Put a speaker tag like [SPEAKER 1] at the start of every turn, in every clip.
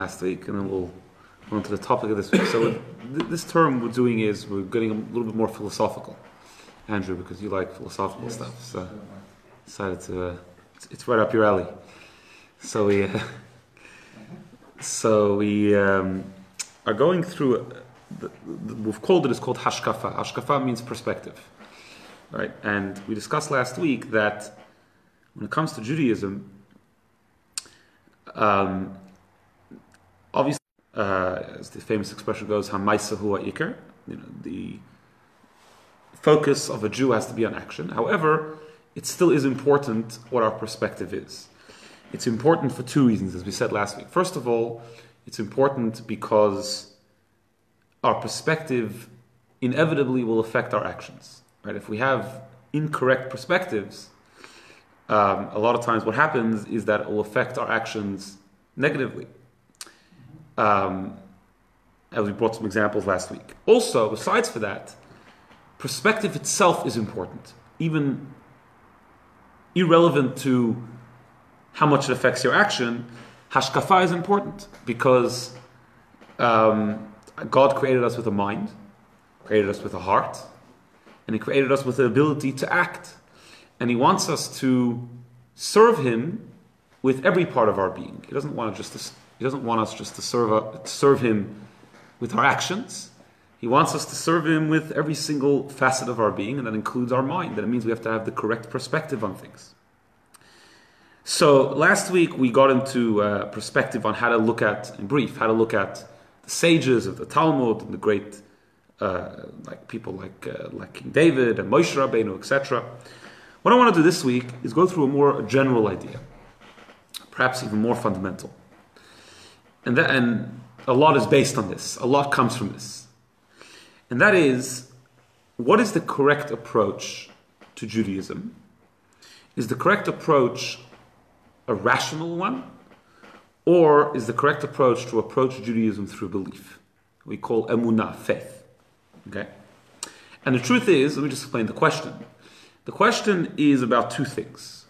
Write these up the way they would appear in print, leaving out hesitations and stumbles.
[SPEAKER 1] last week, and then we'll go into the topic of this week. So this term we're doing is we're getting a little bit more philosophical, Andrew, because you like philosophical stuff. So decided to it's right up your alley. So we are going through. We've called it's called hashkafa. Hashkafa means perspective, right? And we discussed last week that when it comes to Judaism, obviously, as the famous expression goes, "Hamaisa hu ha'ikar." The focus of a Jew has to be on action. However, it still is important what our perspective is. It's important for two reasons, as we said last week. First of all, it's important because our perspective inevitably will affect our actions. Right? If we have incorrect perspectives, a lot of times what happens is that it will affect our actions negatively. As we brought some examples last week. Also, besides for that, perspective itself is important, even irrelevant to how much it affects your action. Hashkafa is important because God created us with a mind, created us with a heart, and He created us with the ability to act. And He wants us to serve Him with every part of our being. He doesn't want us just to serve Him with our actions. He wants us to serve Him with every single facet of our being, and that includes our mind. That it means we have to have the correct perspective on things. So last week we got into perspective on how to look at, in brief, how to look at the sages of the Talmud and the great people like King David and Moshe Rabbeinu, etc. What I want to do this week is go through a more general idea, perhaps even more fundamental. And a lot is based on this. A lot comes from this. And that is, what is the correct approach to Judaism? Is the correct approach a rational one? Or is the correct approach to approach Judaism through belief? We call emunah, faith. Okay? And the truth is, let me just explain the question. The question is about two things.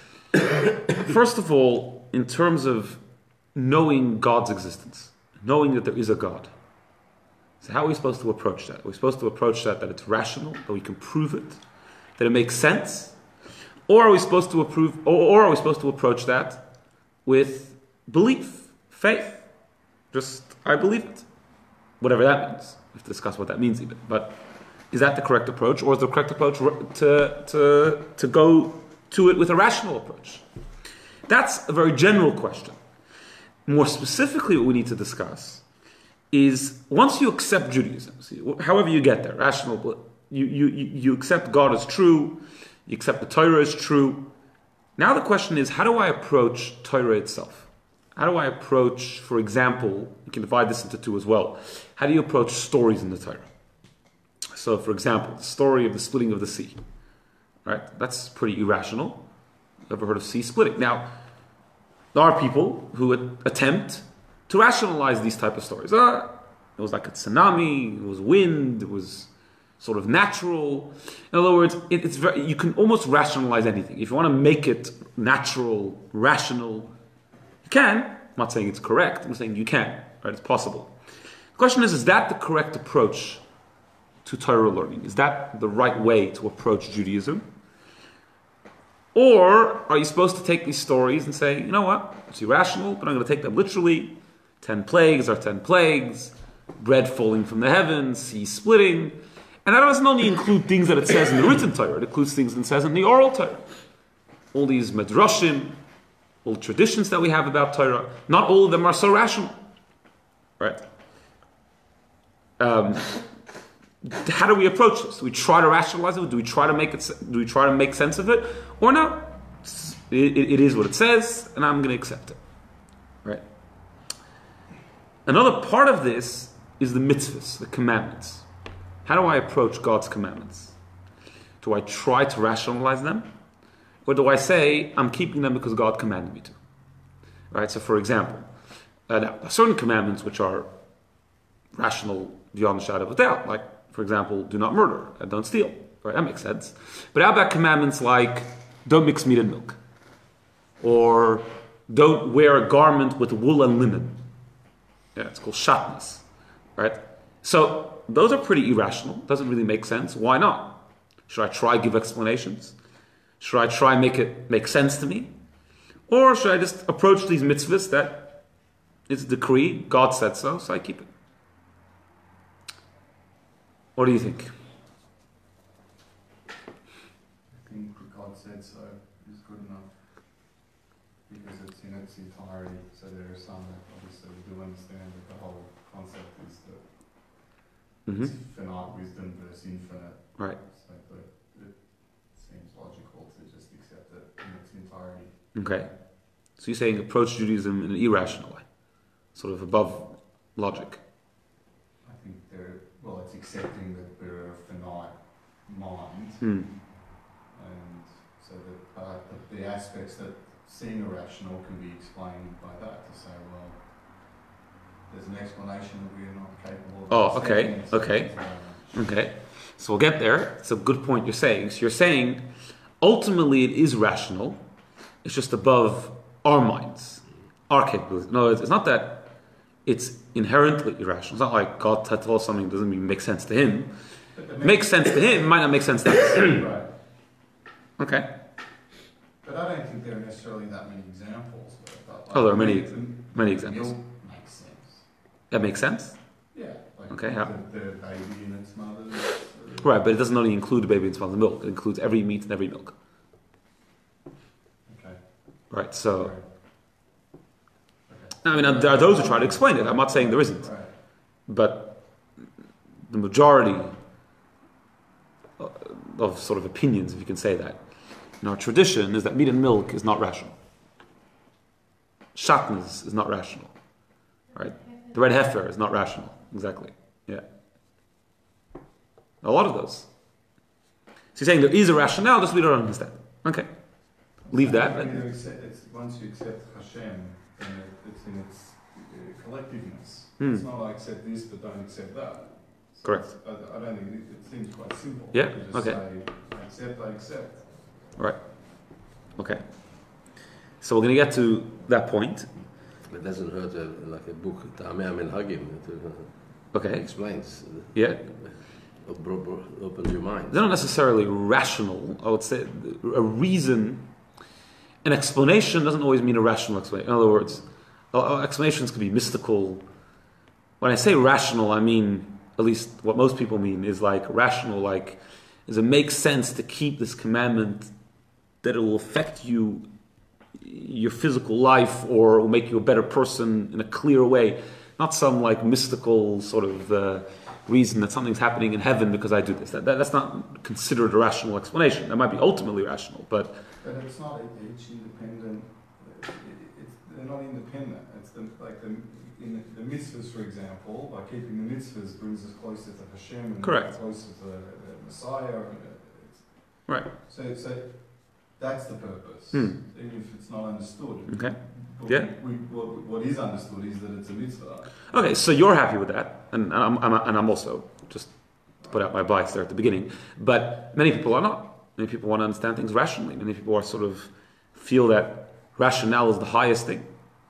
[SPEAKER 1] First of all, in terms of knowing God's existence, knowing that there is a God. So how are we supposed to approach that? Are we supposed to approach that it's rational, that we can prove it, that it makes sense? Or are we supposed to approach that with belief, faith? Just, I believe it. Whatever that means. We have to discuss what that means even. But is that the correct approach? Or is the correct approach to go to it with a rational approach? That's a very general question. More specifically, what we need to discuss is once you accept Judaism, however you get there, rational, you accept God as true, you accept the Torah as true. Now the question is, how do I approach Torah itself? How do I approach, for example, you can divide this into two as well. How do you approach stories in the Torah? So, for example, the story of the splitting of the sea. Right? That's pretty irrational. Ever heard of sea splitting? Now, there are people who attempt to rationalize these type of stories. It was like a tsunami, it was wind, it was sort of natural. In other words, you can almost rationalize anything. If you want to make it natural, rational, you can. I'm not saying it's correct, I'm saying you can. Right? It's possible. The question is that the correct approach to Torah learning? Is that the right way to approach Judaism? Or are you supposed to take these stories and say, you know what, it's irrational, but I'm going to take them literally. 10 plagues are 10 plagues, bread falling from the heavens, sea splitting. And that doesn't only include things that it says in the written Torah, it includes things that it says in the oral Torah. All these medrashim, all traditions that we have about Torah, not all of them are so rational. Right? How do we approach this? Do we try to rationalize it? Do we try to make sense of it? Or no? It is what it says, and I'm going to accept it. Right? Another part of this is the mitzvahs, the commandments. How do I approach God's commandments? Do I try to rationalize them? Or do I say, I'm keeping them because God commanded me to? Right? So for example, now, certain commandments which are rational beyond the shadow of a doubt, like, for example, do not murder and don't steal. Right? That makes sense. But how about commandments like, don't mix meat and milk? Or don't wear a garment with wool and linen? Yeah, it's called shatnez, right? So those are pretty irrational. Doesn't really make sense. Why not? Should I try give explanations? Should I try make it make sense to me? Or should I just approach these mitzvahs that it's a decree, God said so I keep it? What do you think?
[SPEAKER 2] I think God said so is good enough because it's in its entirety. So there are some that obviously we do understand that the whole concept is that it's finite wisdom versus infinite.
[SPEAKER 1] Right.
[SPEAKER 2] So, but it seems logical to just accept it in its entirety.
[SPEAKER 1] Okay. So you're saying approach Judaism in an irrational way, sort of above logic.
[SPEAKER 2] I think it's accepting that we're a finite mind, and so that the aspects that seem irrational can be explained by that. To say, well, there's an explanation that we're not capable of.
[SPEAKER 1] Okay. So we'll get there. It's a good point you're saying. So you're saying ultimately it is rational. It's just above our minds, our capabilities. No, it's not that it's inherently irrational. It's not like God told us something that doesn't even make sense to him. Makes sense to him, might not make sense to us.
[SPEAKER 2] Right.
[SPEAKER 1] Okay.
[SPEAKER 2] But I don't think there are necessarily that many examples.
[SPEAKER 1] There are many examples.
[SPEAKER 2] Milk makes sense.
[SPEAKER 1] That makes sense?
[SPEAKER 2] Yeah.
[SPEAKER 1] Okay,
[SPEAKER 2] the baby in its mother's.
[SPEAKER 1] Right, but it doesn't only include the baby in its mother's milk. It includes every meat and every milk.
[SPEAKER 2] Okay.
[SPEAKER 1] Right, so...
[SPEAKER 2] Right.
[SPEAKER 1] I mean, there are those who try to explain it. I'm not saying there isn't.
[SPEAKER 2] Right.
[SPEAKER 1] But the majority of sort of opinions, if you can say that, in our tradition is that meat and milk is not rational. Shatnez is not rational. Right? The red heifer is not rational. Exactly. Yeah. A lot of those. So you're saying there is a rationale, just we don't understand. Okay. Leave that.
[SPEAKER 2] Once you accept Hashem, then it's in its collectiveness.
[SPEAKER 1] Hmm.
[SPEAKER 2] It's not I accept this but don't accept that. So
[SPEAKER 1] Correct.
[SPEAKER 2] I don't think it seems quite simple.
[SPEAKER 1] Yeah,
[SPEAKER 2] To just
[SPEAKER 1] okay.
[SPEAKER 2] say, I accept.
[SPEAKER 1] Right. Okay. So we're going to get to that point.
[SPEAKER 3] It doesn't hurt to have like a book, Ta'amei HaMenhagim,
[SPEAKER 1] Okay.
[SPEAKER 3] explains.
[SPEAKER 1] Yeah.
[SPEAKER 3] Opens your mind.
[SPEAKER 1] They're not necessarily rational. I would say a reason, an explanation doesn't always mean a rational explanation. In other words, explanations can be mystical. When I say rational, I mean, at least what most people mean is like rational, like, does it make sense to keep this commandment that it will affect you, your physical life, or will make you a better person in a clear way? Not some like mystical sort of reason that something's happening in heaven because I do this. That's not considered a rational explanation. That might be ultimately rational, but
[SPEAKER 2] it's not each independent. They're not independent. It's in the mitzvahs, for example, by keeping the mitzvahs brings us closer to Hashem and
[SPEAKER 1] correct,
[SPEAKER 2] closer to the Messiah.
[SPEAKER 1] Right.
[SPEAKER 2] So that's the purpose,
[SPEAKER 1] even
[SPEAKER 2] if it's not understood.
[SPEAKER 1] Okay.
[SPEAKER 2] But
[SPEAKER 1] Yeah.
[SPEAKER 2] What is understood is that it's a mitzvah.
[SPEAKER 1] Okay, so you're happy with that, and I'm also, just to put out my bias there at the beginning, but many people are not. Many people want to understand things rationally. Many people are sort of feel that rationale is the highest thing.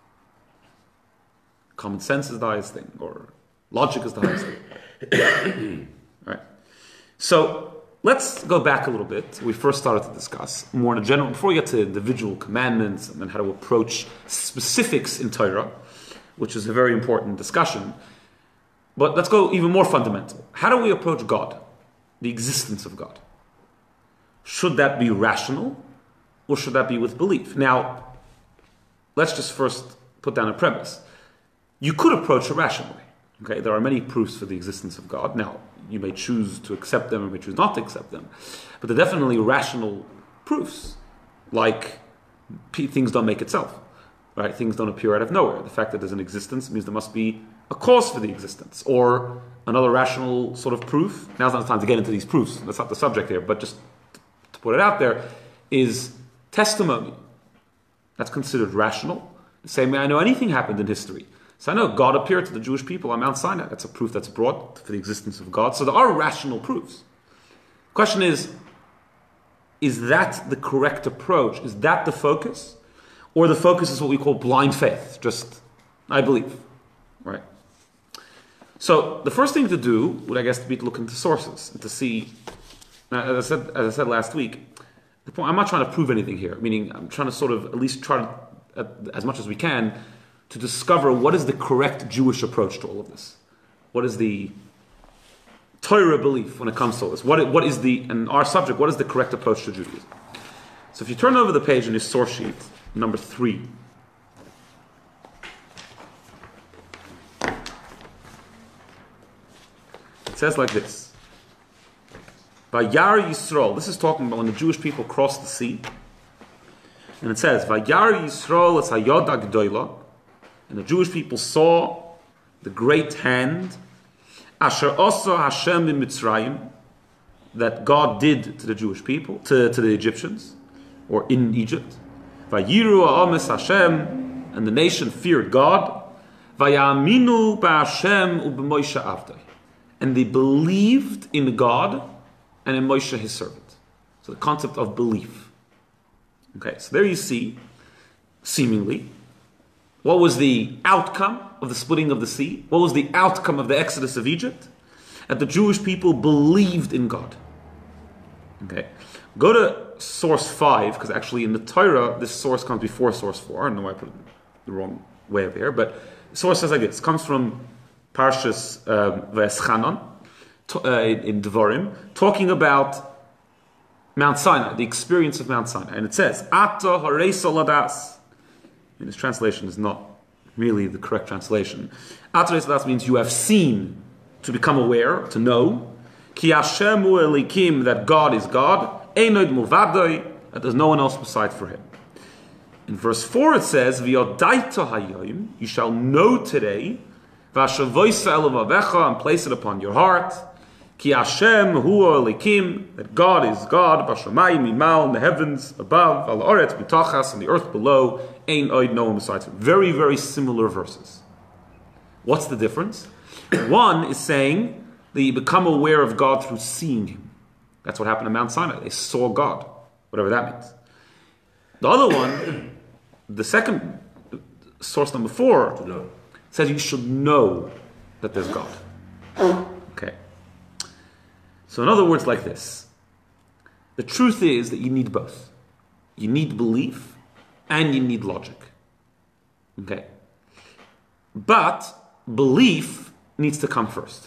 [SPEAKER 1] Common sense is the highest thing, or logic is the highest thing. Right. So let's go back a little bit. We first started to discuss more in a general, before we get to individual commandments and then how to approach specifics in Torah, which is a very important discussion. But let's go even more fundamental. How do we approach God? The existence of God. Should that be rational, or should that be with belief? Now, let's just first put down a premise. You could approach it rationally. Okay, there are many proofs for the existence of God. Now, you may choose to accept them or may choose not to accept them, but they're definitely rational proofs. Like things don't make itself, right? Things don't appear out of nowhere. The fact that there's an existence means there must be a cause for the existence. Or another rational sort of proof. Now's not the time to get into these proofs. That's not the subject here, but just to put it out there, is testimony. That's considered rational. The same way I know anything happened in history. So I know God appeared to the Jewish people on Mount Sinai. That's a proof that's brought for the existence of God. So there are rational proofs. The question is that the correct approach? Is that the focus? Or the focus is what we call blind faith. Just, I believe. Right? So the first thing to do would, I guess, be to look into sources and to see. Now, as I said last week, the point, I'm not trying to prove anything here. Meaning, I'm trying to sort of at least try to, as much as we can, to discover what is the correct Jewish approach to all of this. What is the Torah belief when it comes to all this? What is the, and our subject, what is the correct approach to Judaism? So if you turn over the page in your source sheet, number 3. It says like this. Vayar Yisrael. This is talking about when the Jewish people crossed the sea. And it says, Vayar Yisrael es hayod hagdola. And the Jewish people saw the great hand Asher osa Hashem in Mitzrayim, that God did to the Jewish people, to the Egyptians, or in Egypt. Vayiru ha'ames Hashem, and the nation feared God. Vayaminu ba'Hashem u'b'Moshe avdei, and they believed in God and in Moshe his servant. So the concept of belief. Okay, so there you see, seemingly, what was the outcome of the splitting of the sea? What was the outcome of the exodus of Egypt? That the Jewish people believed in God. Okay, go to source 5, because actually in the Torah, this source comes before source 4. I don't know why I put it the wrong way over here, but the source says like this. It comes from Parshas V'eschanan in Devarim, talking about Mount Sinai, the experience of Mount Sinai. And it says, Ata hareisa ladas. And this translation is not really the correct translation. Ata hareisa ladas means you have seen, to become aware, to know. Ki Hashem hu elikim, that God is God. Einoid mulvadoi, that there's no one else beside for him. In verse 4 it says, V'yodaita hayoim, you shall know today, V'ashavoisa elav avecha, and place it upon your heart. Ki Hashem hu elikim, that God is God, B'shamayim imal, in the heavens above, Al oretz b'tachas, and the earth below, Ein oid, no one besides him. Very, very similar verses. What's the difference? One is saying that you become aware of God through seeing him. That's what happened at Mount Sinai. They saw God, whatever that means. The other one, the second source, number 4, says you should know that there's God. Okay. So in other words, like this. The truth is that you need both. You need belief and you need logic. Okay. But belief needs to come first.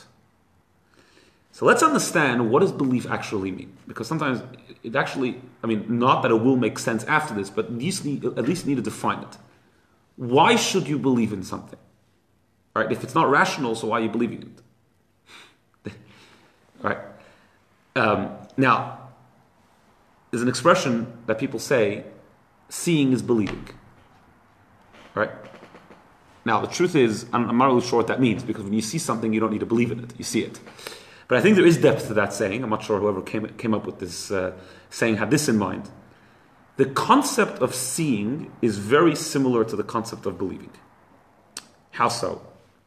[SPEAKER 1] So let's understand, what does belief actually mean? Because sometimes it actually, not that it will make sense after this, but you at least need to define it. Why should you believe in something? All right, if it's not rational, so why are you believing in it? All right. Now, there's an expression that people say, seeing is believing. All right? Now, the truth is, I'm not really sure what that means, because when you see something, you don't need to believe in it. You see it. But I think there is depth to that saying. I'm not sure whoever came up with this saying had this in mind. The concept of seeing is very similar to the concept of believing. How so?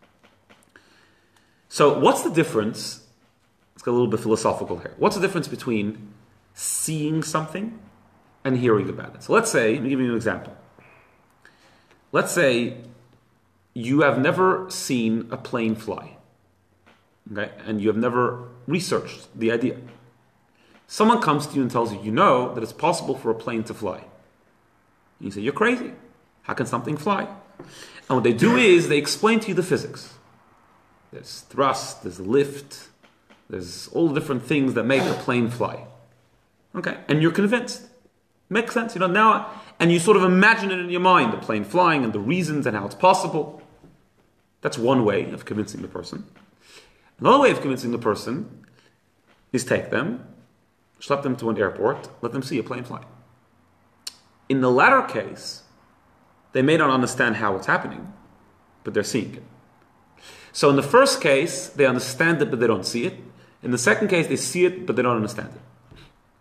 [SPEAKER 1] So what's the difference? Let's get a little bit philosophical here. What's the difference between seeing something and hearing about it? So let's say, let me give you an example. Let's say you have never seen a plane fly. Okay, and you have never researched the idea. Someone comes to you and tells you, you know that it's possible for a plane to fly. And you say, you're crazy. How can something fly? And what they do is they explain to you the physics. There's thrust, there's lift, there's all the different things that make a plane fly. Okay, and you're convinced. Makes sense, now, and you sort of imagine it in your mind, the plane flying and the reasons and how it's possible. That's one way of convincing the person. Another way of convincing the person is take them, schlep them to an airport, let them see a plane fly. In the latter case, they may not understand how it's happening, but they're seeing it. So in the first case, they understand it, but they don't see it. In the second case, they see it, but they don't understand it.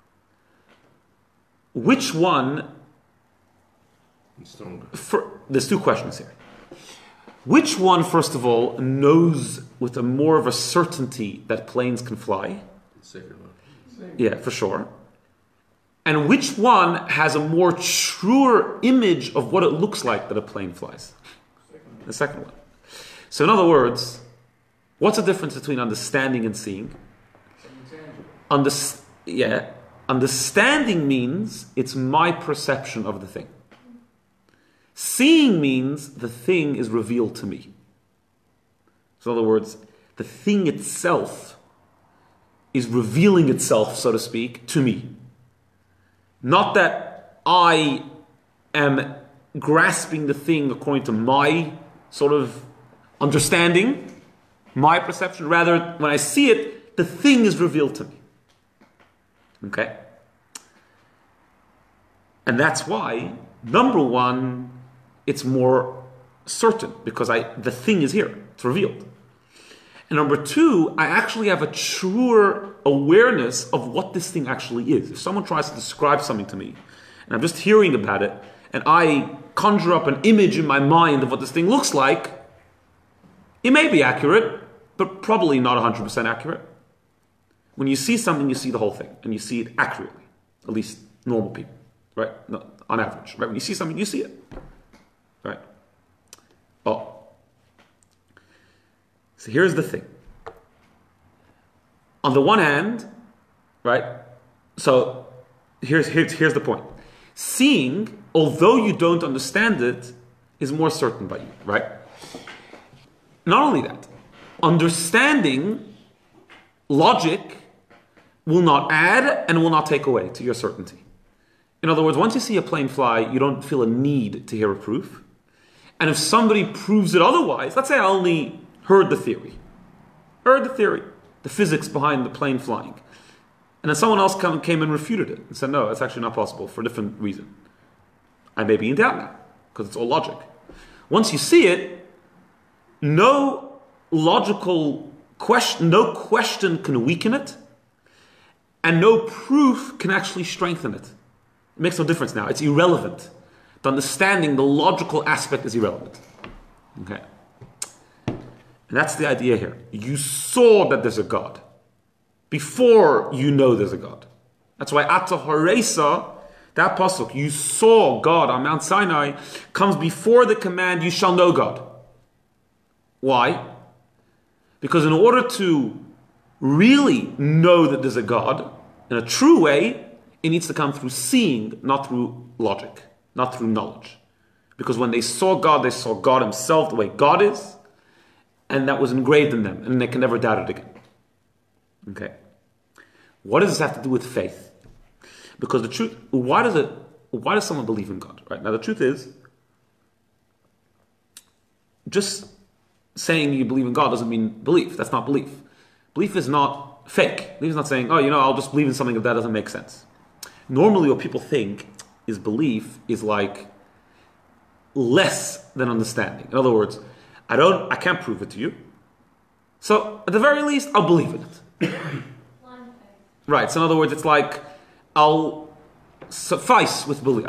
[SPEAKER 1] Which one?
[SPEAKER 3] Stronger.
[SPEAKER 1] There's two questions here. Which one, first of all, knows with a more of a certainty that planes can fly?
[SPEAKER 3] The second one.
[SPEAKER 1] Yeah, for sure. And which one has a more truer image of what it looks like that a plane flies? The second one. So in other words, What's the difference between understanding and seeing? Understanding means it's my perception of the thing. Seeing means the thing is revealed to me. So in other words, the thing itself is revealing itself, so to speak, to me. Not that I am grasping the thing according to my sort of understanding, my perception. Rather, when I see it, the thing is revealed to me. Okay? And that's why, number one, it's more certain, because the thing is here, it's revealed. And number two, I actually have a truer awareness of what this thing actually is. If someone tries to describe something to me, and I'm just hearing about it, and I conjure up an image in my mind of what this thing looks like, it may be accurate, but probably not 100% accurate. When you see something, you see the whole thing, and you see it accurately. At least normal people, right? No, on average, right? When you see something, you see it, right? Oh. So here's the thing. On the one hand, right? So here's the point. Seeing, although you don't understand it, is more certain by you, right? Not only that, understanding, logic, will not add and will not take away to your certainty. In other words, once you see a plane fly, you don't feel a need to hear a proof. And if somebody proves it otherwise, let's say I only heard the theory, the physics behind the plane flying, and then someone else came and refuted it and said, no, it's actually not possible for a different reason. I may be in doubt now, because it's all logic. Once you see it, no logical question, no question can weaken it, and no proof can actually strengthen it. It makes no difference now. It's irrelevant. The understanding, the logical aspect is irrelevant. Okay. And that's the idea here. You saw that there's a God before you know there's a God. That's why Ata Horesa, that pasuk, you saw God on Mount Sinai, comes before the command, you shall know God. Why? Because in order to really know that there's a God in a true way, it needs to come through seeing, not through logic, not through knowledge. Because when they saw God himself the way God is, and that was engraved in them, and they can never doubt it again. Okay. What does this have to do with faith? Because the truth, why does someone believe in God? Right? Now the truth is, just saying you believe in God doesn't mean belief. That's not belief. Belief is not fake. Belief is not saying, I'll just believe in something if that doesn't make sense. Normally what people think is belief is like less than understanding. In other words, I can't prove it to you. So at the very least, I'll believe in it. Right. So in other words, it's like I'll suffice with belief.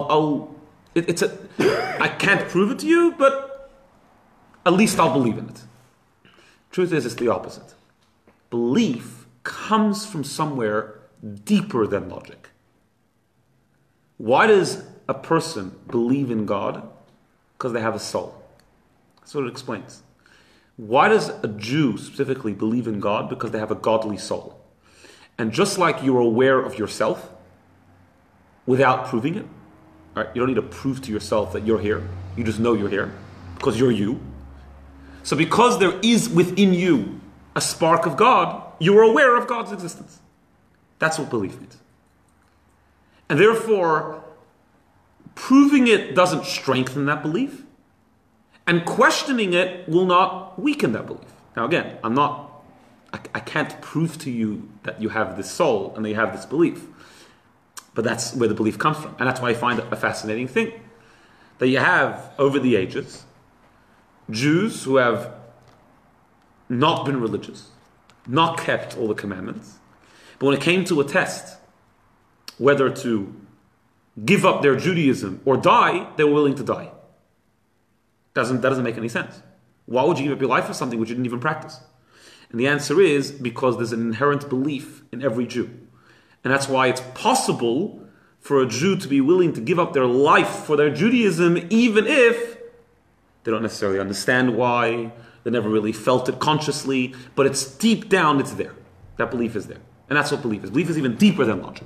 [SPEAKER 1] I can't prove it to you, but at least I'll believe in it. Truth is, it's the opposite. Belief comes from somewhere deeper than logic. Why does a person believe in God? Because they have a soul. That's what it explains. Why does a Jew specifically believe in God? Because they have a godly soul. And just like you're aware of yourself without proving it, right? You don't need to prove to yourself that you're here. You just know you're here because you're you. So because there is within you a spark of God, you're aware of God's existence. That's what belief means. And therefore, proving it doesn't strengthen that belief. And questioning it will not weaken that belief. Now again, I can't prove to you that you have this soul and that you have this belief. But that's where the belief comes from. And that's why I find it a fascinating thing. That you have, over the ages, Jews who have not been religious, not kept all the commandments. But when it came to a test, whether to give up their Judaism or die, they were willing to die. That doesn't make any sense. Why would you give up your life for something which you didn't even practice? And the answer is because there's an inherent belief in every Jew. And that's why it's possible for a Jew to be willing to give up their life for their Judaism, even if they don't necessarily understand why, they never really felt it consciously, but it's deep down, it's there. That belief is there. And that's what belief is. Belief is even deeper than logic.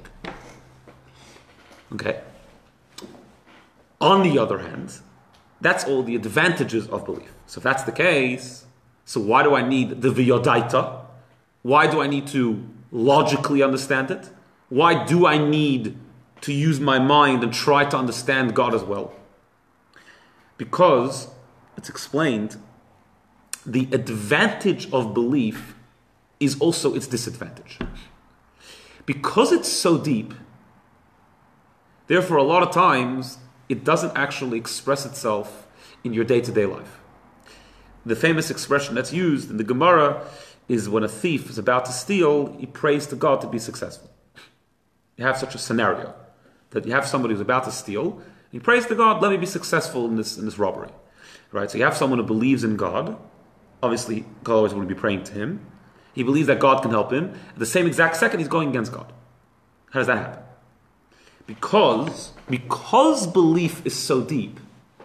[SPEAKER 1] Okay? On the other hand, that's all the advantages of belief. So if that's the case, so why do I need the V'yodaita? Why do I need to logically understand it? Why do I need to use my mind and try to understand God as well? Because, it's explained, the advantage of belief is also its disadvantage. Because it's so deep, therefore a lot of times it doesn't actually express itself in your day-to-day life. The famous expression that's used in the Gemara is when a thief is about to steal, he prays to God to be successful. You have such a scenario that you have somebody who's about to steal, and he prays to God, let me be successful in this robbery. Right? So you have someone who believes in God. Obviously, God always want to be praying to him. He believes that God can help him. At the same exact second, he's going against God. How does that happen? Because belief is so deep,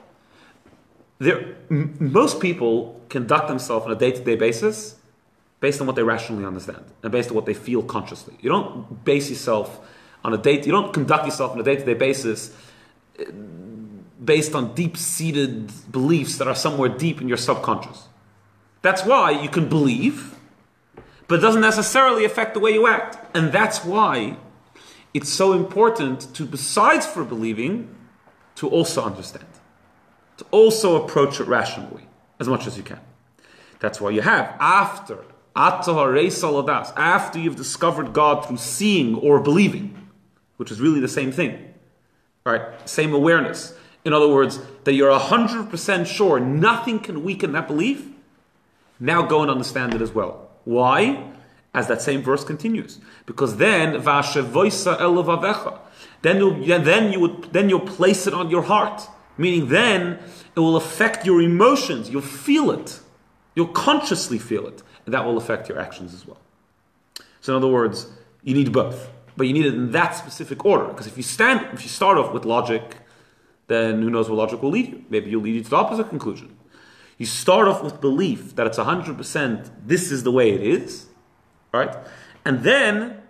[SPEAKER 1] most people conduct themselves on a day-to-day basis based on what they rationally understand and based on what they feel consciously. You don't base yourself on you don't conduct yourself on a day-to-day basis based on deep-seated beliefs that are somewhere deep in your subconscious. That's why you can believe, but it doesn't necessarily affect the way you act. And that's why it's so important to, besides for believing, to also understand, to also approach it rationally as much as you can. That's why you have, after you've discovered God through seeing or believing, which is really the same thing, right? Same awareness. In other words, that you're 100% sure nothing can weaken that belief. Now go and understand it as well. Why? As that same verse continues. Because then, then you'll place it on your heart. Meaning then, it will affect your emotions. You'll feel it. You'll consciously feel it. And that will affect your actions as well. So in other words, you need both. But you need it in that specific order. Because if you start off with logic, then who knows where logic will lead you. Maybe you'll lead you to the opposite conclusion. You start off with belief that it's 100%, this is the way it is, right? And then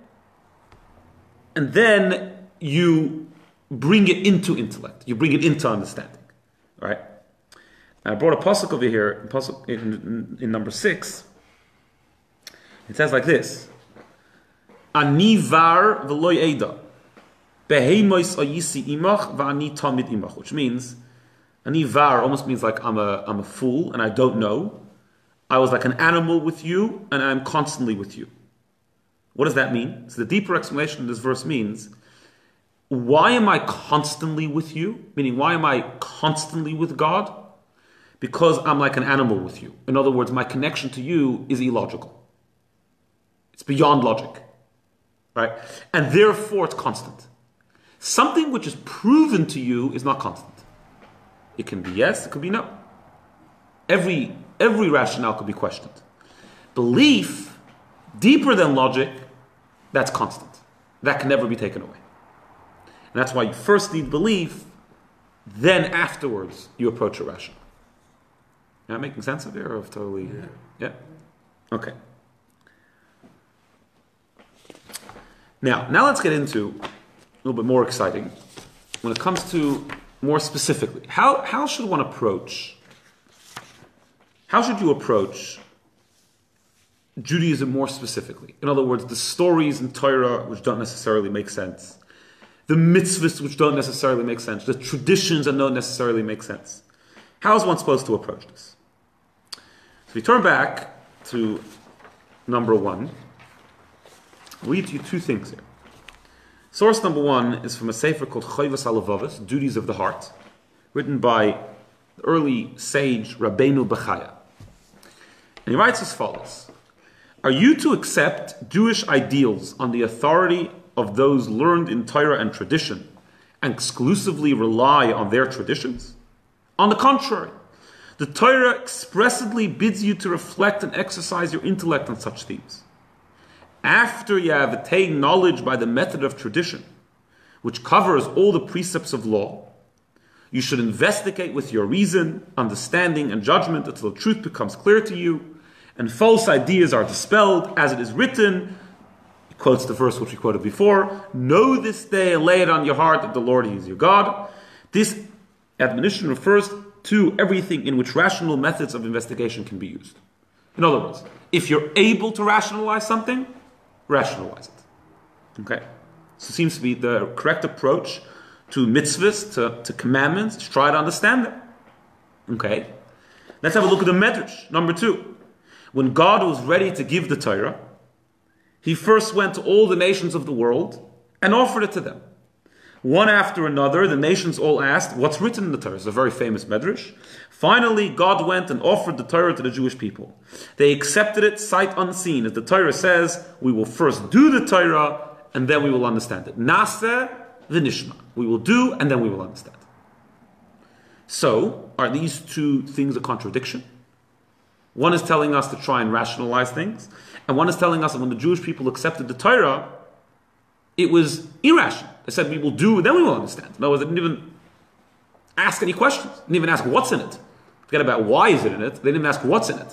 [SPEAKER 1] you bring it into intellect. You bring it into understanding, right? I brought a pasuk over here, in number 6. It says like this: Ani var v'loy eda, beheimois ayisi imach v'ani tamid imach, which means ani var almost means like I'm a fool and I don't know. I was like an animal with you and I'm constantly with you. What does that mean? So the deeper explanation of this verse means, why am I constantly with you? Meaning, why am I constantly with God? Because I'm like an animal with you. In other words, my connection to you is illogical. It's beyond logic. Right? And therefore it's constant. Something which is proven to you is not constant. It can be yes, it could be no. Every rationale could be questioned. Belief, deeper than logic, that's constant. That can never be taken away. And that's why you first need belief, then afterwards you approach it rationally. Am I making sense of it, or of totally? Yeah? Okay. Now let's get into a little bit more exciting. When it comes to more specifically, how should one approach? How should you approach Judaism more specifically? In other words, the stories in Torah which don't necessarily make sense, the mitzvahs which don't necessarily make sense, the traditions that don't necessarily make sense. How is one supposed to approach this? So we turn back to number 1. I'll read you 2 things here. Source number 1 is from a sefer called Chayvas HaLevavos, Duties of the Heart, written by the early sage Rabbeinu Bechaya. And he writes as follows: Are you to accept Jewish ideals on the authority of those learned in Torah and tradition and exclusively rely on their traditions? On the contrary, the Torah expressly bids you to reflect and exercise your intellect on such themes. After you have attained knowledge by the method of tradition, which covers all the precepts of law, You should investigate with your reason, understanding, and judgment until the truth becomes clear to you, and false ideas are dispelled, as it is written. He quotes the verse which we quoted before. Know this day and lay it on your heart that the Lord, He is your God. This admonition refers to everything in which rational methods of investigation can be used. In other words, if you're able to rationalize something, rationalize it. Okay? So it seems to be the correct approach to mitzvahs, to commandments, to try to understand them. Okay? Let's have a look at the Medrash. Number 2. When God was ready to give the Torah, He first went to all the nations of the world and offered it to them. One after another, the nations all asked, what's written in the Torah? It's a very famous Medrash. Finally, God went and offered the Torah to the Jewish people. They accepted it sight unseen. As the Torah says, we will first do the Torah and then we will understand it. Naseh v'nishma. We will do and then we will understand. So, are these two things a contradiction? One is telling us to try and rationalize things, and one is telling us that when the Jewish people accepted the Torah, it was irrational. They said, we will do, and then we will understand. In other words, they didn't even ask any questions. They didn't even ask what's in it. Forget about why is it in it. They didn't even ask what's in it.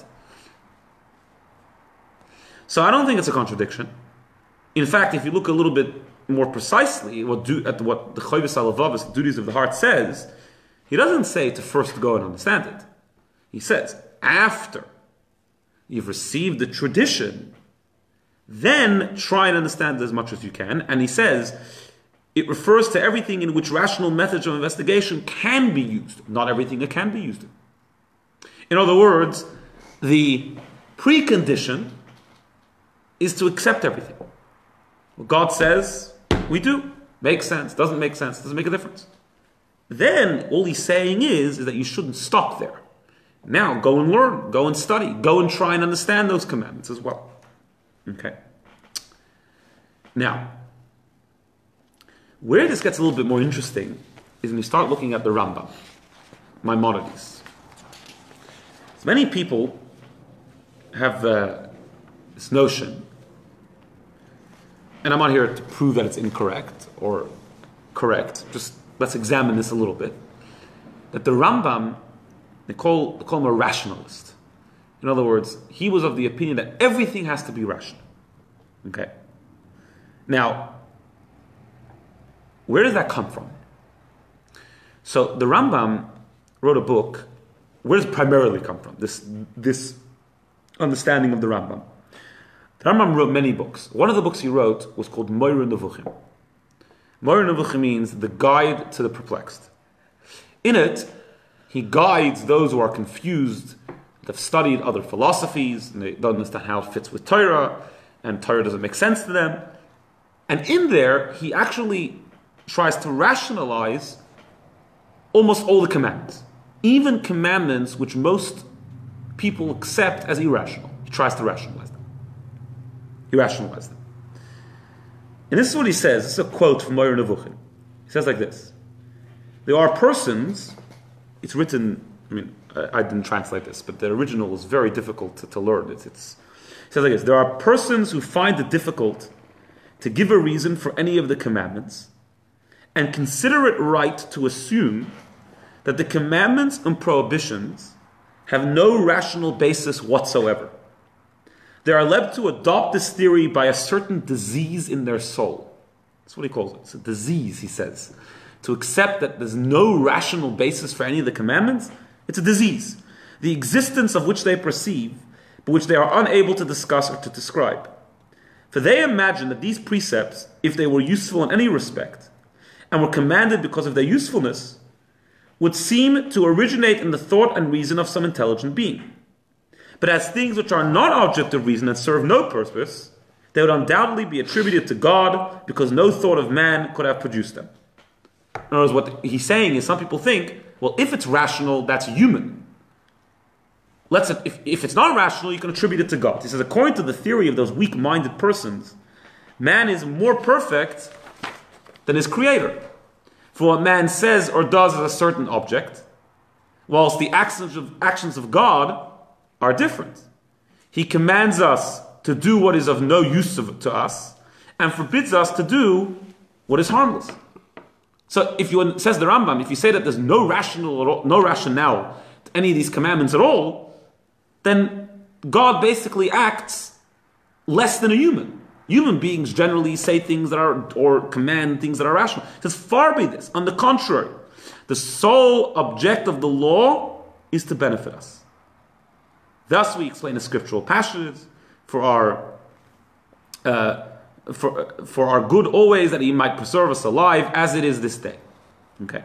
[SPEAKER 1] So I don't think it's a contradiction. In fact, if you look a little bit more precisely at what the Chovis HaLevavos, the duties of the heart, says, he doesn't say to first go and understand it. He says, after you've received the tradition, then try and understand it as much as you can. And he says, it refers to everything in which rational methods of investigation can be used. Not everything it can be used in. In other words, the precondition is to accept everything. What God says, we do. Makes sense, doesn't make sense, doesn't make a difference. Then, all he's saying is that you shouldn't stop there. Now, go and learn, go and study, go and try and understand those commandments as well. Okay. Now, where this gets a little bit more interesting is when you start looking at the Rambam, Maimonides. So many people have this notion, and I'm not here to prove that it's incorrect or correct, just let's examine this a little bit, that the Rambam, they call him a rationalist. In other words, he was of the opinion that everything has to be rational. Okay? Now, where does that come from? So the Rambam wrote a book. Where does it primarily come from? This understanding of the Rambam. The Rambam wrote many books. One of the books he wrote was called Moira Nevuchim. Moira Nevuchim means the guide to the perplexed. In it, he guides those who are confused, that have studied other philosophies, and they don't understand how it fits with Torah, and Torah doesn't make sense to them. And in there, he actually tries to rationalize almost all the commandments. Even commandments which most people accept as irrational. He tries to rationalize them. He rationalizes them. And this is what he says. This is a quote from Moira Nevuchim. He says like this. There are persons, it's written, I didn't translate this, but the original is very difficult to learn. It says like this. There are persons who find it difficult to give a reason for any of the commandments and consider it right to assume that the commandments and prohibitions have no rational basis whatsoever. They are led to adopt this theory by a certain disease in their soul. That's what he calls it. It's a disease, he says. To accept that there's no rational basis for any of the commandments, it's a disease. The existence of which they perceive, but which they are unable to discuss or to describe. For they imagine that these precepts, if they were useful in any respect, and were commanded because of their usefulness, would seem to originate in the thought and reason of some intelligent being. But as things which are not object of reason and serve no purpose, they would undoubtedly be attributed to God because no thought of man could have produced them. In other words, what he's saying is some people think, well, if it's rational, that's human. If it's not rational, you can attribute it to God. He says, according to the theory of those weak-minded persons, man is more perfect than his creator. For what man says or does is a certain object, whilst the actions of God are different. He commands us to do what is of no use to us, and forbids us to do what is harmless. So if you, says the Rambam, if you say that there's no rationale to any of these commandments at all, then God basically acts less than a human. Human beings generally say things that are, or command things that are rational. It says, far be this. On the contrary, the sole object of the law is to benefit us. Thus we explain the scriptural passages for our good always, that He might preserve us alive as it is this day. Okay.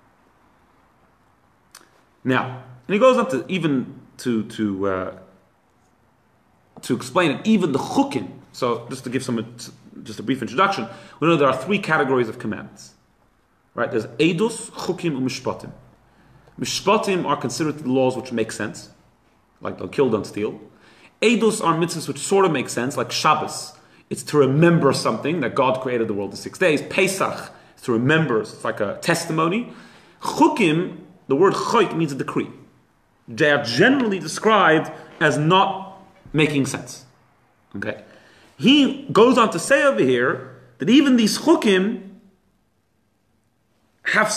[SPEAKER 1] Now, and he goes on to even to explain it, even the chukim. So just to give just a brief introduction, we know there are three categories of commandments. Right? There's edus, chukim, and mishpatim. Mishpatim are considered the laws which make sense, like don't kill, don't steal. Edus are mitzvahs which sort of make sense, like Shabbos. It's to remember something, that God created the world in 6 days. Pesach is to remember, it's like a testimony. Chukim, the word chayk means a decree. They are generally described as not making sense. Okay? He goes on to say over here that even these chukim have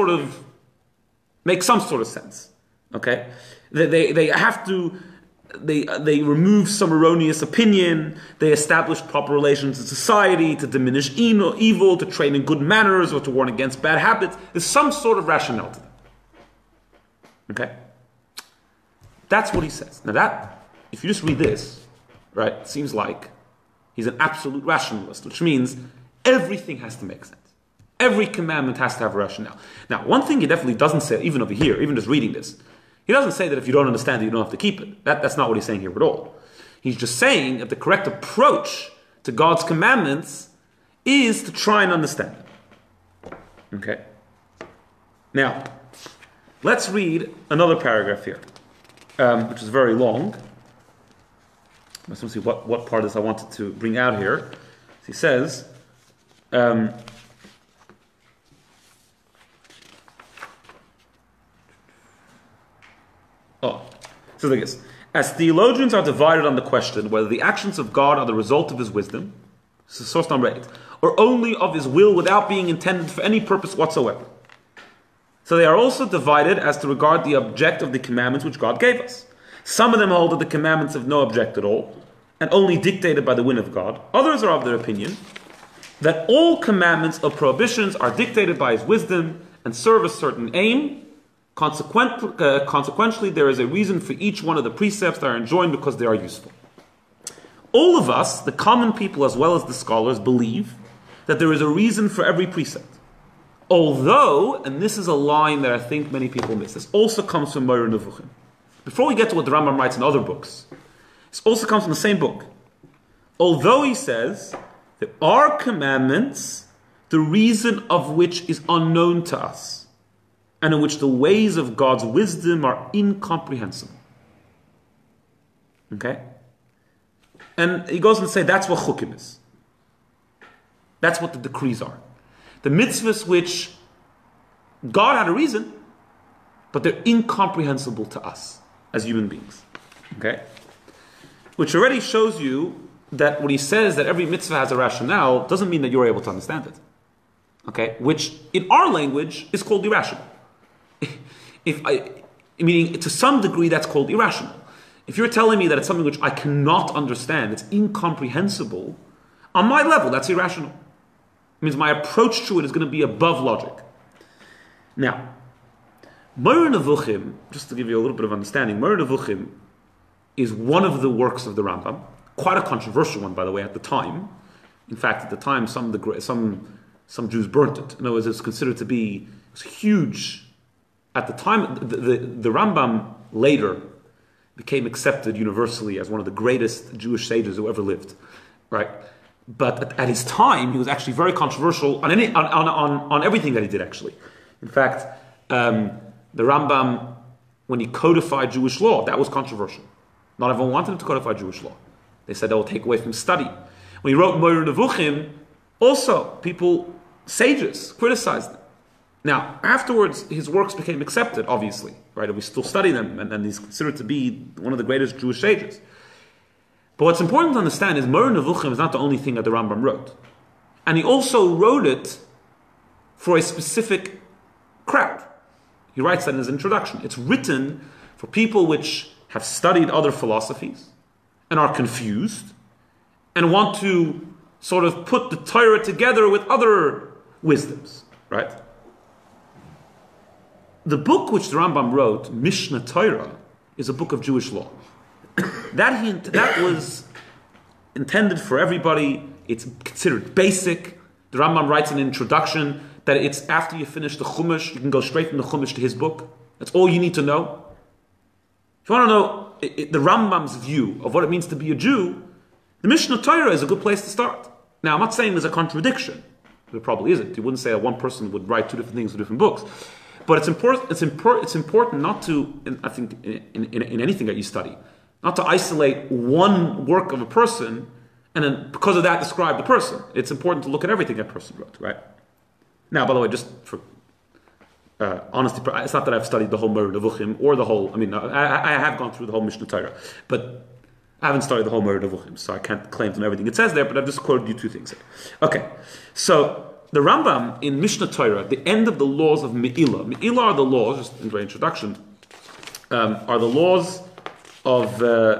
[SPEAKER 1] make some sort of sense. Okay? They have to, they remove some erroneous opinion, they establish proper relations in society, to diminish evil, to train in good manners, or to warn against bad habits. There's some sort of rationale to them. Okay? That's what he says. Now that, if you just read this, right, it seems like he's an absolute rationalist, which means everything has to make sense. Every commandment has to have a rationale. Now, one thing he definitely doesn't say, even over here, even just reading this, he doesn't say that if you don't understand it, you don't have to keep it. That's not what he's saying here at all. He's just saying that the correct approach to God's commandments is to try and understand them. Okay? Now, let's read another paragraph here, which is very long. Let's see what part of this I wanted to bring out here. He says, so like this. As theologians are divided on the question whether the actions of God are the result of His wisdom, this is source number 8, or only of His will without being intended for any purpose whatsoever. So they are also divided as to regard the object of the commandments which God gave us. Some of them hold that the commandments have no object at all, and only dictated by the will of God. Others are of their opinion that all commandments of prohibitions are dictated by His wisdom and serve a certain aim. Consequently, there is a reason for each one of the precepts that are enjoined because they are useful. All of us, the common people as well as the scholars, believe that there is a reason for every precept. Although, and this is a line that I think many people miss, this also comes from Moreh Nevuchim. Before we get to what the Rambam writes in other books, this also comes from the same book. Although he says, there are commandments, the reason of which is unknown to us, and in which the ways of God's wisdom are incomprehensible. Okay? And he goes on to say that's what chukim is. That's what the decrees are. The mitzvahs which God had a reason, but they're incomprehensible to us as human beings. Okay? Which already shows you that when he says that every mitzvah has a rationale, doesn't mean that you're able to understand it. Okay? Which in our language is called irrational. Meaning, to some degree, that's called irrational. If you're telling me that it's something which I cannot understand, it's incomprehensible, on my level, that's irrational. It means my approach to it is going to be above logic. Now, Moreh Nevuchim, just to give you a little bit of understanding, Moreh Nevuchim is one of the works of the Rambam, quite a controversial one, by the way, at the time. In fact, at the time, some Jews burnt it. In other words, it's considered to be huge. At the time, the Rambam later became accepted universally as one of the greatest Jewish sages who ever lived, right? But at his time, he was actually very controversial on everything that he did, actually. In fact, the Rambam, when he codified Jewish law, that was controversial. Not everyone wanted him to codify Jewish law. They said that will take away from study. When he wrote Moreh Nevuchim, also, sages, criticized him. Now, afterwards, his works became accepted, obviously, right? And we still study them, and he's considered to be one of the greatest Jewish sages. But what's important to understand is Moreh Nevuchim is not the only thing that the Rambam wrote. And he also wrote it for a specific crowd. He writes that in his introduction. It's written for people which have studied other philosophies and are confused and want to sort of put the Torah together with other wisdoms, right? The book which the Rambam wrote, Mishnah Torah, is a book of Jewish law. That was intended for everybody. It's considered basic. The Rambam writes in an introduction that it's after you finish the Chumash, you can go straight from the Chumash to his book. That's all you need to know. If you want to know the Rambam's view of what it means to be a Jew, the Mishnah Torah is a good place to start. Now, I'm not saying there's a contradiction. There probably isn't. You wouldn't say that one person would write two different things in different books. But it's important not to, I think, in anything that you study, not to isolate one work of a person and then because of that describe the person. It's important to look at everything that person wrote, right? Now, by the way, just for honesty, it's not that I've studied the whole Moreh Nevuchim or the whole, I have gone through the whole Mishnah Torah, but I haven't studied the whole Moreh Nevuchim, so I can't claim to know everything it says there, but I've just quoted you two things here. Okay, so the Rambam in Mishnah Torah, the end of the laws of Me'ilah. Me'ilah are the laws, just in my introduction, are the laws of...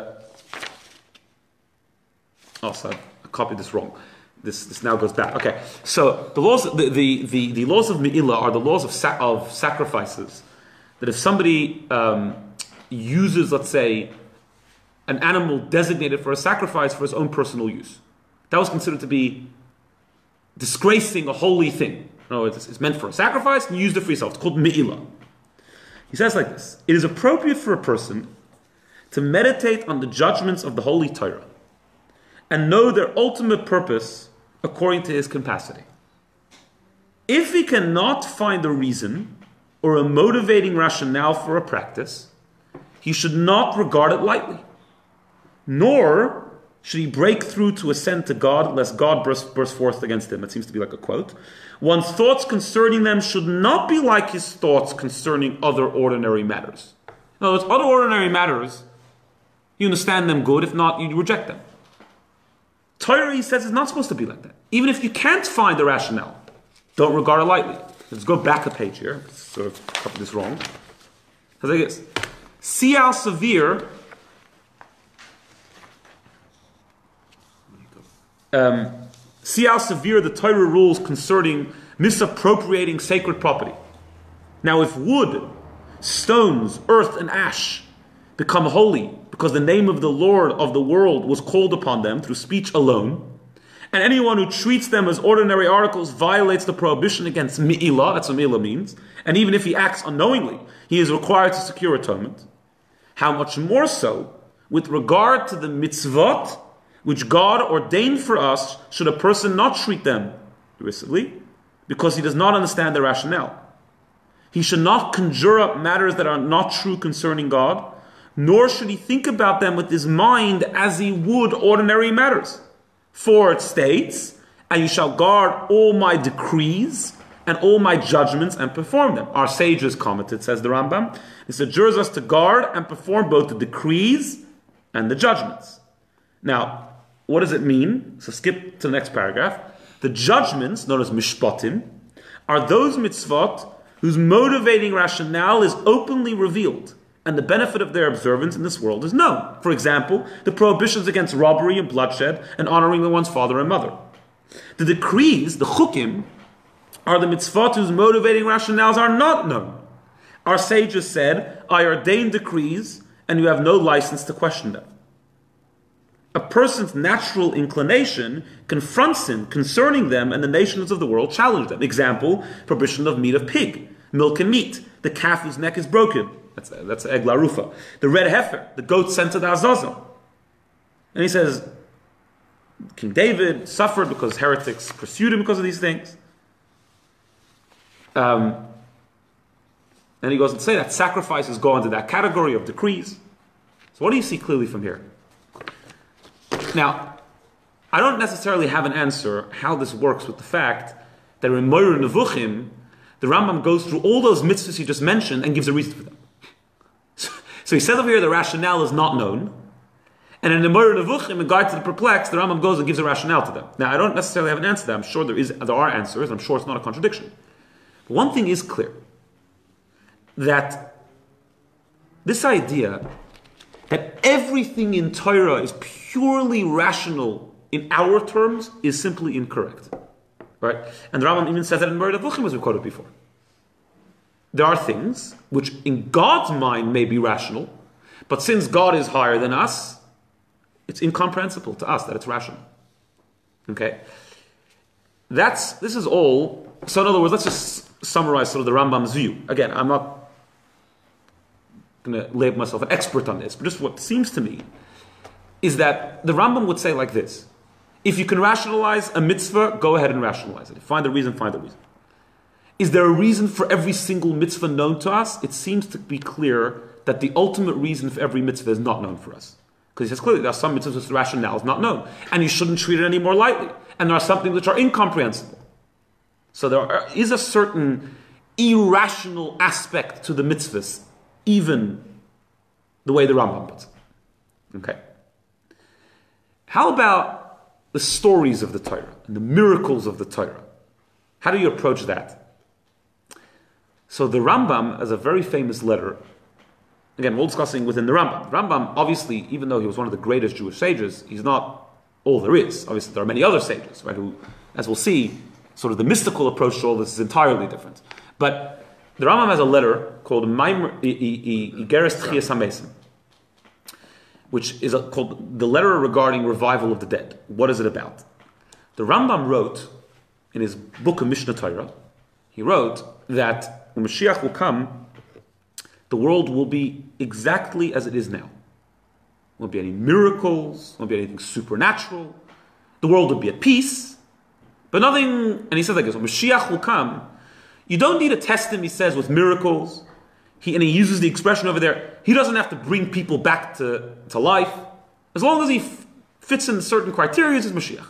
[SPEAKER 1] sorry, I copied this wrong. This now goes back. Okay, so the laws, the laws of Me'ilah are the laws of sacrifices. That if somebody uses, let's say, an animal designated for a sacrifice for his own personal use, that was considered to be disgracing a holy thing. No, it's meant for a sacrifice and you used it for yourself. It's called Me'ilah. He says like this: it is appropriate for a person to meditate on the judgments of the Holy Torah and know their ultimate purpose according to his capacity. If he cannot find a reason or a motivating rationale for a practice, he should not regard it lightly, nor should he break through to ascend to God, lest God burst forth against him. That seems to be like a quote. One's thoughts concerning them should not be like his thoughts concerning other ordinary matters. In other words, other ordinary matters, you understand them good. If not, you reject them. Torah, he says, is not supposed to be like that. Even if you can't find the rationale, don't regard it lightly. Let's go back a page here. Let's sort of copy this wrong. How's like this? See how severe... see how severe the Torah rules concerning misappropriating sacred property. Now, if wood, stones, earth, and ash become holy because the name of the Lord of the world was called upon them through speech alone, and anyone who treats them as ordinary articles violates the prohibition against Me'ilah, that's what Me'ilah means, and even if he acts unknowingly, he is required to secure atonement, how much more so with regard to the mitzvot which God ordained for us, should a person not treat them derisively because he does not understand their rationale. He should not conjure up matters that are not true concerning God, nor should he think about them with his mind as he would ordinary matters. For it states, and you shall guard all my decrees and all my judgments and perform them. Our sages commented, says the Rambam. This adjures us to guard and perform both the decrees and the judgments. Now, what does it mean? So skip to the next paragraph. The judgments, known as mishpatim, are those mitzvot whose motivating rationale is openly revealed, and the benefit of their observance in this world is known. For example, the prohibitions against robbery and bloodshed, and honoring one's father and mother. The decrees, the chukim, are the mitzvot whose motivating rationales are not known. Our sages said, I ordain decrees, and you have no license to question them. A person's natural inclination confronts him concerning them, and the nations of the world challenge them. Example, prohibition of meat of pig, milk and meat, the calf whose neck is broken. That's egla rufa. The red heifer, the goat sent to the Azazel. And he says, King David suffered because heretics pursued him because of these things. And he goes on to say that sacrifices go into that category of decrees. So what do you see clearly from here? Now, I don't necessarily have an answer how this works with the fact that in Moreh Nevuchim, the Rambam goes through all those mitzvahs he just mentioned and gives a reason for them. So he says over here the rationale is not known, and in the Moreh Nevuchim, in Guide to the Perplexed, the Rambam goes and gives a rationale to them. Now, I don't necessarily have an answer to that. I'm sure there are answers. I'm sure it's not a contradiction. One thing is clear, that this idea that everything in Torah is purely rational in our terms is simply incorrect. Right? And the Rambam even says that in Moreh Nevuchim, as we quoted before. There are things which in God's mind may be rational, but since God is higher than us, it's incomprehensible to us that it's rational. Okay? This is all. So in other words, let's just summarize sort of the Rambam's view. Again, I'm not going to label myself an expert on this, but just what seems to me is that the Rambam would say like this: if you can rationalize a mitzvah, go ahead and rationalize it. Find the reason, find the reason. Is there a reason for every single mitzvah known to us? It seems to be clear that the ultimate reason for every mitzvah is not known for us. Because he says clearly there are some mitzvahs whose rationale is not known, and you shouldn't treat it any more lightly. And there are some things which are incomprehensible. So there is a certain irrational aspect to the mitzvahs, even the way the Rambam puts it. Okay. How about the stories of the Torah and the miracles of the Torah? How do you approach that? So the Rambam has a very famous letter. Again, we're discussing within the Rambam. The Rambam, obviously, even though he was one of the greatest Jewish sages, he's not all there is. Obviously, there are many other sages, right, who, as we'll see, sort of the mystical approach to all this is entirely different. But the Rambam has a letter called Igeres Tchias HaMesim, which is called the letter regarding revival of the dead. What is it about? The Rambam wrote, in his book of Mishnah Torah, he wrote that when Mashiach will come, the world will be exactly as it is now. There won't be any miracles, there won't be anything supernatural. The world will be at peace, but nothing. And he says like this: when Mashiach will come, you don't need to test him, he says, with miracles. He uses the expression over there, he doesn't have to bring people back to life. As long as he fits in certain criteria, he's Mashiach.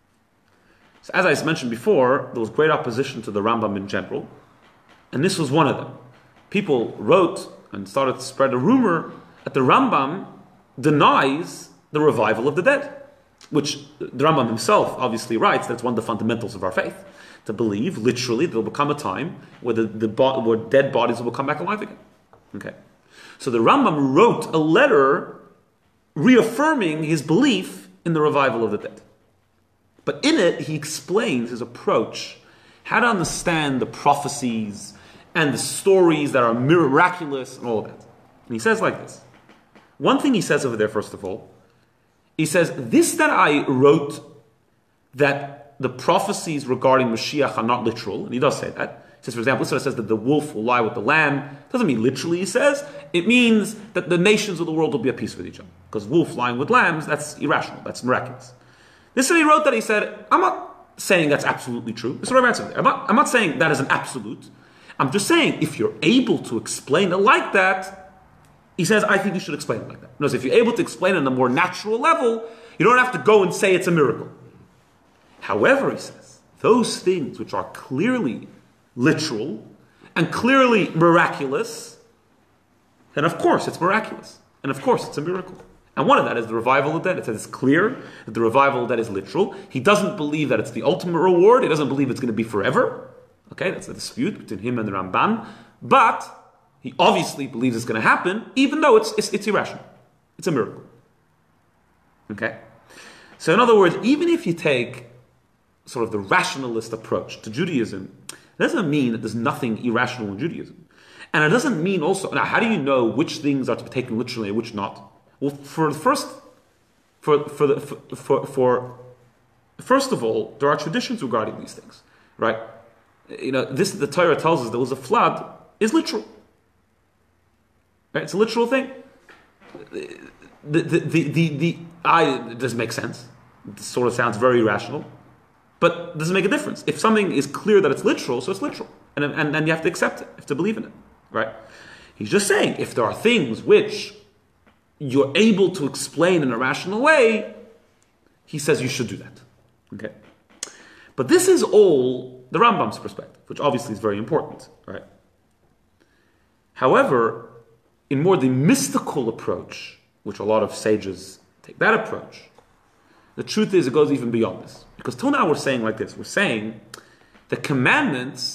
[SPEAKER 1] So as I mentioned before, there was great opposition to the Rambam in general, and this was one of them. People wrote and started to spread a rumor that the Rambam denies the revival of the dead, which the Rambam himself obviously writes that it's one of the fundamentals of our faith, to believe literally there will become a time where where dead bodies will come back alive again. Okay, so the Rambam wrote a letter reaffirming his belief in the revival of the dead. But in it, he explains his approach, how to understand the prophecies and the stories that are miraculous and all of that. And he says like this. One thing he says over there, first of all, he says, this that I wrote, that the prophecies regarding Mashiach are not literal, and he does say that. He says, for example, so it says that the wolf will lie with the lamb. Doesn't mean literally, he says. It means that the nations of the world will be at peace with each other. Because wolf lying with lambs, that's irrational, that's miraculous. This that he wrote that, he said, I'm not saying that's absolutely true. This is what I'm answering there. I'm not saying that is an absolute. I'm just saying, if you're able to explain it like that, he says, I think you should explain it like that. Notice, if you're able to explain it on a more natural level, you don't have to go and say it's a miracle. However, he says, those things which are clearly literal and clearly miraculous, then of course it's miraculous. And of course it's a miracle. And one of that is the revival of the dead. It says it's clear that the revival of the dead is literal. He doesn't believe that it's the ultimate reward. He doesn't believe it's going to be forever. Okay, that's a dispute between him and the Ramban. But he obviously believes it's going to happen, even though it's irrational. It's a miracle. Okay? So in other words, even if you take sort of the rationalist approach to Judaism, it doesn't mean that there's nothing irrational in Judaism. And it doesn't mean also, now how do you know which things are to be taken literally and which not? Well, first of all, there are traditions regarding these things, right? The Torah tells us there was a flood is literal. Right? It's a literal thing. It doesn't make sense. It sort of sounds very rational, but doesn't make a difference. If something is clear that it's literal, so it's literal, and you have to accept it, you have to believe in it, right? He's just saying if there are things which you're able to explain in a rational way, he says you should do that. Okay? But this is all the Rambam's perspective, which obviously is very important, right? However, in more the mystical approach, which a lot of sages take that approach, the truth is it goes even beyond this. Because till now we're saying like this, we're saying the commandments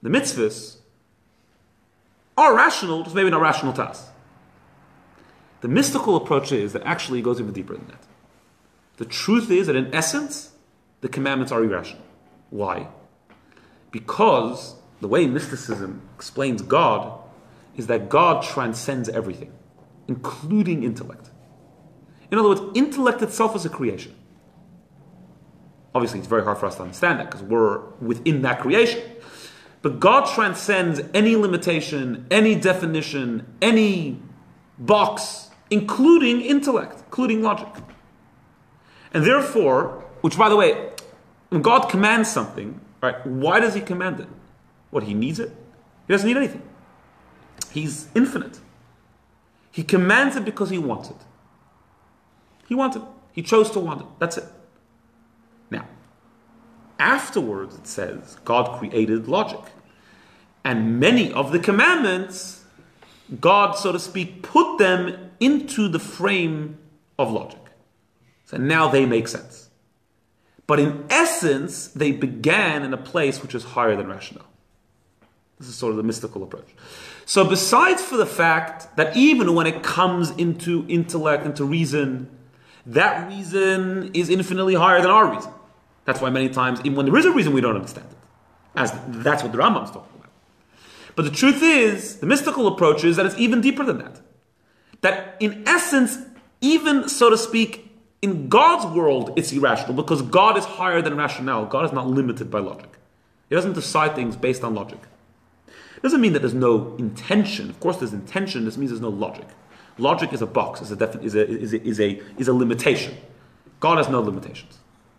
[SPEAKER 1] the mitzvahs, are rational, just maybe not rational to us. The mystical approach is that actually it goes even deeper than that. The truth is that in essence, the commandments are irrational. Why? Because the way mysticism explains God is that God transcends everything, including intellect. In other words, intellect itself is a creation. Obviously, it's very hard for us to understand that because we're within that creation. But God transcends any limitation, any definition, any box, including intellect, including logic. And therefore, which by the way, when God commands something, right, why does he command it? What, he needs it? He doesn't need anything. He's infinite. He commands it because he wants it. He wants it. He chose to want it. That's it. Now, afterwards it says God created logic. And many of the commandments, God, so to speak, put them into the frame of logic. So now they make sense. But in essence, they began in a place which is higher than rationale. This is sort of the mystical approach. So besides for the fact that even when it comes into intellect, into reason, that reason is infinitely higher than our reason. That's why many times, even when there is a reason, we don't understand it. As that's what the Rambam is talking about. But the truth is, the mystical approach is that it's even deeper than that. That in essence, even, so to speak, in God's world, it's irrational because God is higher than rationale. God is not limited by logic. He doesn't decide things based on logic. It doesn't mean that there's no intention. Of course, there's intention. This means there's no logic. Logic is a box, is a limitation. God has no limitations.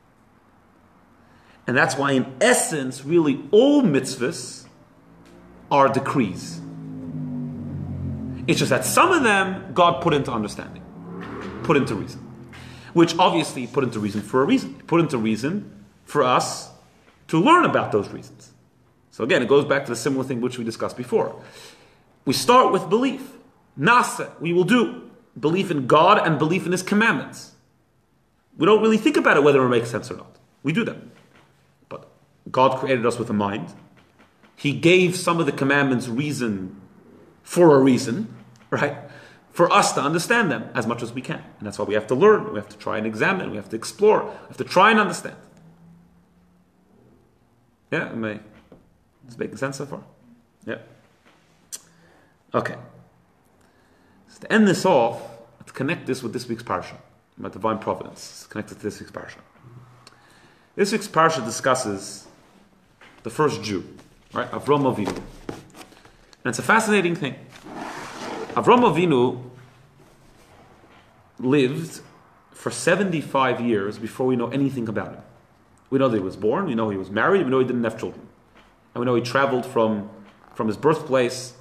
[SPEAKER 1] And that's why, in essence, really all mitzvahs are decrees. It's just that some of them God put into understanding, put into reason. Which obviously he put into reason for a reason. He put into reason for us to learn about those reasons. So again, it goes back to the similar thing which we discussed before. We start with belief. Nasa, we will do. Belief in God and belief in his commandments. We don't really think about it whether it makes sense or not. We do them. But God created us with a mind. He gave some of the commandments reason for a reason, right? For us to understand them as much as we can. And that's why we have to learn, we have to try and examine, we have to explore, we have to try and understand. Yeah, it's making sense so far? Yeah. Okay. So to end this off, let's connect this with this week's parsha, about divine providence. It's connected to this week's parsha. This week's parsha discusses the first Jew, right? Avram Avinu. And it's a fascinating thing. Avram Avinu lived for 75 years before we know anything about him. We know that he was born, we know he was married, we know he didn't have children. And we know he traveled from his birthplace,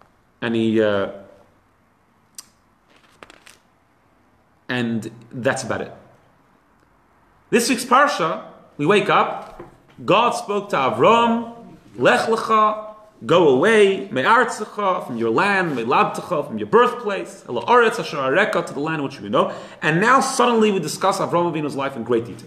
[SPEAKER 1] and that's about it. This week's parsha, we wake up, God spoke to Avram, Lech Lecha, go away, me'artzecha, from your land, me'labtecha, from your birthplace, ela aretz asher areka, to the land which we know. And now suddenly we discuss Avram Avinu's life in great detail.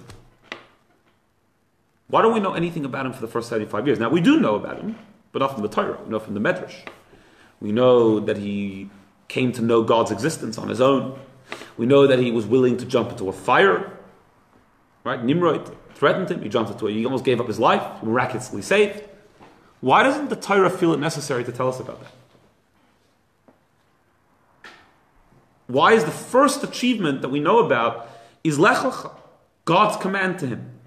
[SPEAKER 1] Why don't we know anything about him for the first 75 years? Now we do know about him, but not from the Torah, we know from the Medrash. We know that he came to know God's existence on his own. We know that he was willing to jump into a fire. Right? Nimrod threatened him, he jumped into it, he almost gave up his life, miraculously saved. Why doesn't the Torah feel it necessary to tell us about that? Why is the first achievement that we know about is Lech Lecha, God's command to him?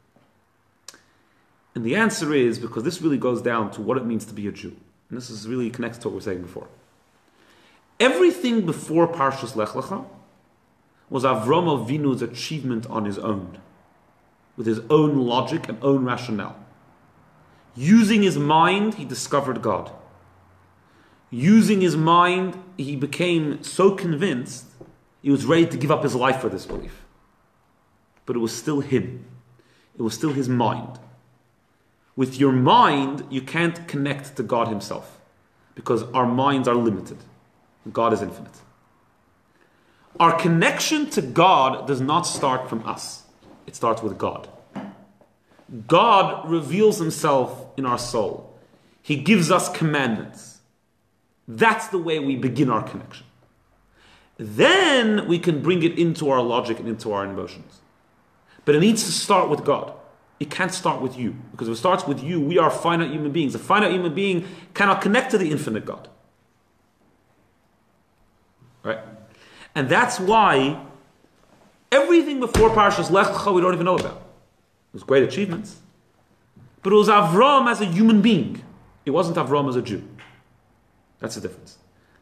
[SPEAKER 1] And the answer is because this really goes down to what it means to be a Jew. And this is really connected to what we were saying before. Everything before Parshas Lech Lecha was Avram Avinu's achievement on his own, with his own logic and own rationale. Using his mind, he discovered God. Using his mind, he became so convinced, he was ready to give up his life for this belief. But it was still him. It was still his mind. With your mind, you can't connect to God himself, because our minds are limited. God is infinite. Our connection to God does not start from us. It starts with God. God reveals himself in our soul. He gives us commandments. That's the way we begin our connection. Then we can bring it into our logic and into our emotions. But it needs to start with God. It can't start with you. Because if it starts with you, we are finite human beings. A finite human being cannot connect to the infinite God. Right? And that's why everything before Parashas Lech Lecha we don't even know about. It was great achievements. But it was Avram as a human being. It wasn't Avram as a Jew. That's the difference.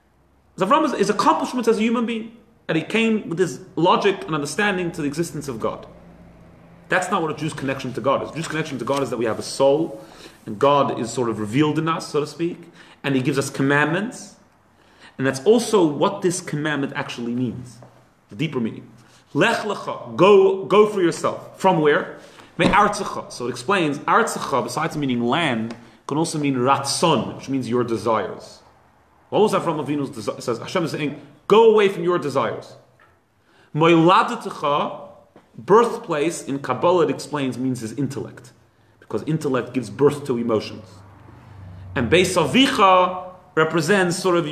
[SPEAKER 1] His accomplishments as a human being. And he came with his logic and understanding to the existence of God. That's not what a Jew's connection to God is. A Jew's connection to God is that we have a soul, and God is sort of revealed in us, so to speak, and He gives us commandments. And that's also what this commandment actually means. The deeper meaning. Lech lecha, go for yourself. From where? Me'artzecha. So it explains, artzecha, besides meaning land, can also mean ratzon, which means your desires. What was that from Avinu's desire? It says, Hashem is saying, go away from your desires. Mo'ladetecha, birthplace, in Kabbalah it explains, means his intellect. Because intellect gives birth to emotions. And Beis Avicha represents sort of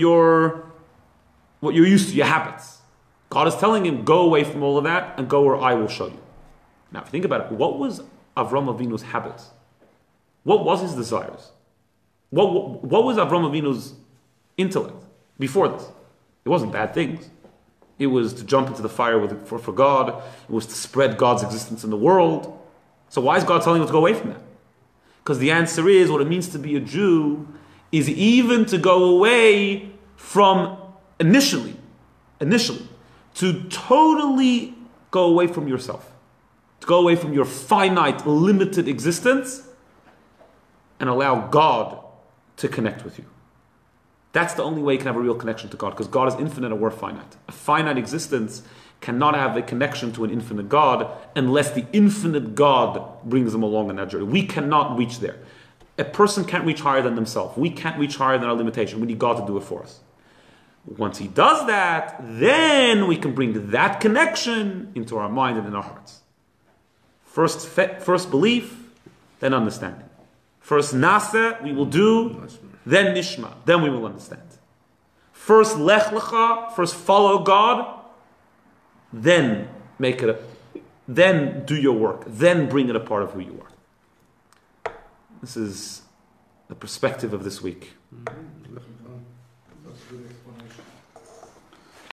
[SPEAKER 1] what you're used to, your habits. God is telling him, go away from all of that and go where I will show you. Now, if you think about it, what was Avram Avinu's habits? What was his desires? What was Avram Avinu's intellect before this? It wasn't bad things. It was to jump into the fire for God. It was to spread God's existence in the world. So why is God telling him to go away from that? Because the answer is, what it means to be a Jew is even to go away from initially, to totally go away from yourself. To go away from your finite, limited existence and allow God to connect with you. That's the only way you can have a real connection to God, because God is infinite and we're finite. A finite existence cannot have a connection to an infinite God unless the infinite God brings them along on that journey. We cannot reach there. A person can't reach higher than themselves. We can't reach higher than our limitation. We need God to do it for us. Once He does that, then we can bring that connection into our mind and in our hearts. First belief, then understanding. First nasa, we will do, then nishma, then we will understand. First lech lecha, first follow God, then then do your work, then bring it a part of who you are. This is the perspective of this week.
[SPEAKER 2] That's a good explanation.